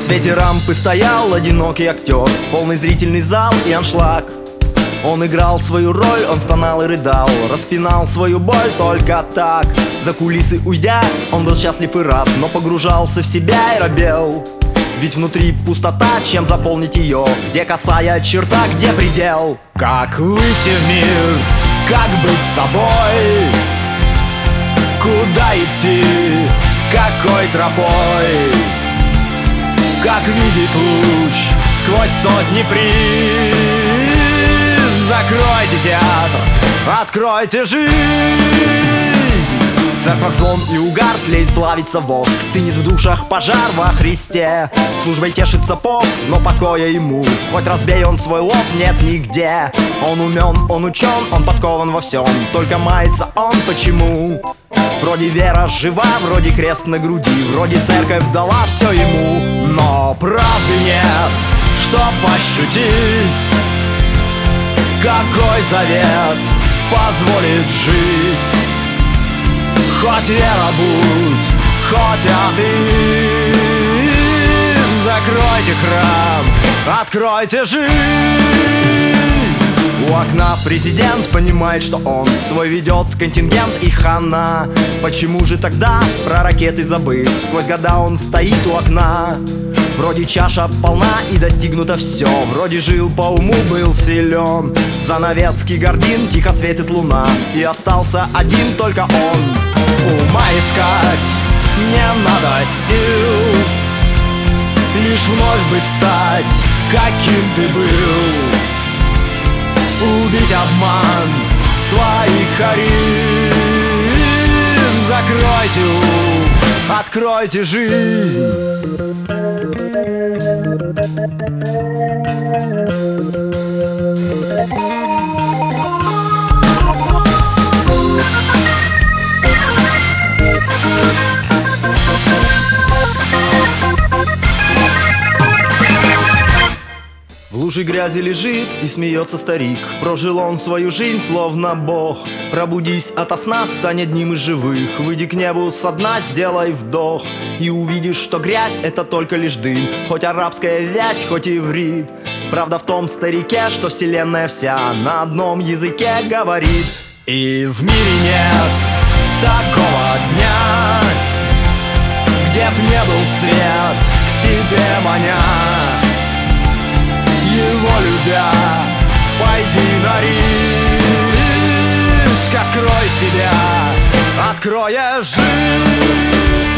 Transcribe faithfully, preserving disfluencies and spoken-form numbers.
свете рампы стоял одинокий актер, полный зрительный зал и аншлаг. Он играл свою роль, он стонал и рыдал, распинал свою боль только так. За кулисы уйдя, он был счастлив и рад, но погружался в себя и робел. Ведь внутри пустота, чем заполнить ее? Где косая черта, где предел? Как выйти в мир, как быть собой? Куда идти, какой тропой? Как видеть луч сквозь сотни призм? Закройте театр, откройте жизнь. В церквах звон и угар, тлеет, плавится воск, стынет в душах пожар во Христе. Службой тешится поп, но покоя ему, хоть разбей он свой лоб, нет нигде. Он умен, он учен, он подкован во всем, только мается он почему? Вроде вера жива, вроде крест на груди, вроде церковь дала все ему. Но правды нет, чтоб ощутить, какой завет позволит жить. Хоть вера будь, хоть атеизм, закройте храм, откройте жизнь. У окна президент понимает, что он свой ведет контингент и хана. Почему же тогда про ракеты забыв, сквозь года он стоит у окна? Вроде чаша полна и достигнуто все, вроде жил по уму, был силен. Занавески гордин, тихо светит луна, и остался один только он. Ума искать не надо сил, лишь вновь бы стать, каким ты был. Убить обман своих харизм, закройте ум, откройте жизнь. В луже грязи лежит и смеется старик. Прожил он свою жизнь словно бог. Пробудись ото сна, стань одним из живых. Выйди к небу со дна, сделай вдох, и увидишь, что грязь — это только лишь дым. Хоть арабская вязь, хоть иврит. Правда в том старике, что вселенная вся на одном языке говорит. И в мире нет такого дня, где б не был свет к себе маня. Его любя, пойди на риск, открой себя, открой жизнь.